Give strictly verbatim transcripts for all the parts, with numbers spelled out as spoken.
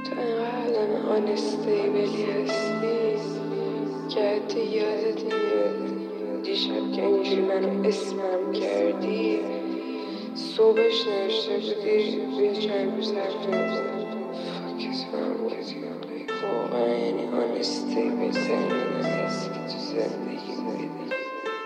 تو اینقدر آدم آنستیبلی هستی که حتی یادت میاد دیشب که اینجوری منو اسمم کردی صبحش نوشته بودی بیا چند روز حرف نمیزنم. فاکت فرام کردی واقعا یعنی آنستیبل ترین هستی که تو زندگی بودی.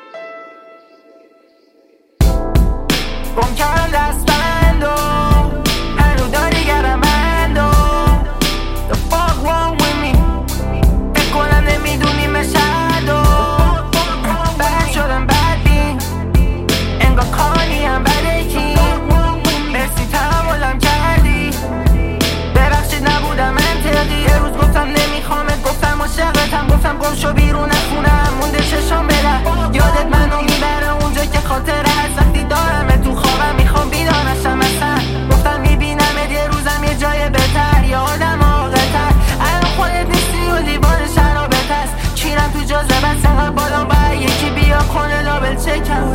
گم کردم دستبندو هنو داری گرمندو The fuck wrong with me فکر کنم نمیدونی مشهدو بد شدم بدبین انگار کانی هم بدکی مرسی تحملم کردی ببخشید نبودم منطقی یه روز گفتم نمیخوامت گفتم عاشقتم گفتم گم شو بیرون از خونم مونده چشام بلر یادت منو میبره اونجا که خاطر هست وقتی دارم تو خوابم میخوام بیدارشم اصلا گفتم میبینم یه روزم یه جای بهتر یه آدم عاقل‌تر الان خودت نیستی و لیوان شرابت هست کیرم تو جازه بس انقدر بالا باید یکی بیا کنه لابل چکم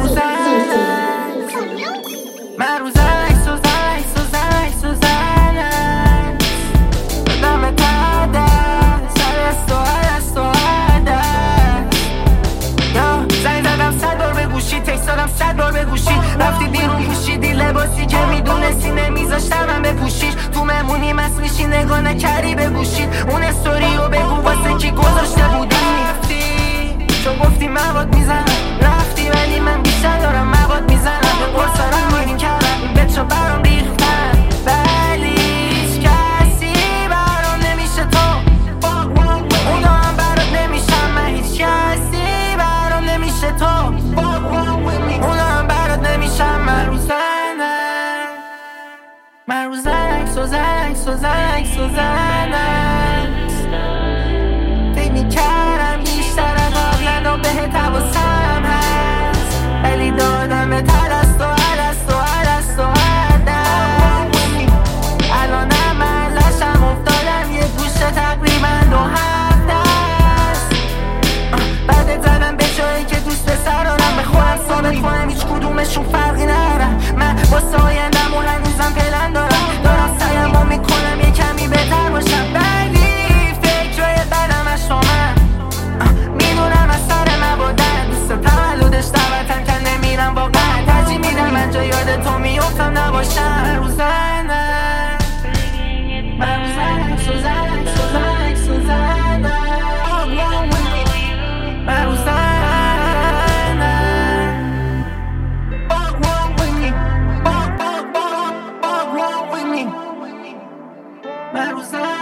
من روز عکس و زکس و زکس و زنکس دادم تردست هرست و هرست و هردست یا زنگ زدم صد بار به گوشی تکست دادم صد بار به گوشی رفتی بیرون پوشیدی لباسی که میدونستی نمیذاشتم من بپوشیش تو مهمونی مست میشی نگاه نکردی به گوشید اون استوری رو بگو واسه کی گذاشته بودی رفتی چون گفتی مواد میزنم رفتی ولی من بیشتر دارم مواد میزنم به قرص دارم میرین کردم به چو برام ریختن ولی هیچ کسی برام نمیشه تو اونا هم برات نمیشم من هیچ کسی برام نمیشه تو اونا هم برات نمیشم من رو زنم من رو زنکس و زنکس و زنکس و زنکس فکر میکردم بیشتر از قبلا و بهت حواسم هست ولی دادم به ترست و هرست و هرست و هردست الانم محلشم افتادم یه گوشه تقریبا دو هفته است بعدت زدم به جایی که دوست پسر دارم به خودم ثابت کنم هیچ کدومشون فرقی ندارم من واسه آیندم و هنوزم پلن دارم دارم سعیم رو میکنم یه کمی بهتر باشم ولی فکرهای بدم اشتا من میدونم از سر مبادن دوست تولدش دعوتم که نمیرم واقعا ترجیح میدم من جا یاد تو میفتم نباشم رو زنم من رو زنم سو زنم سو زنم سو زنم من رو زنم Fuck wrong with me Fuck, fuck, fuck, fuck wrong with me من رو زنم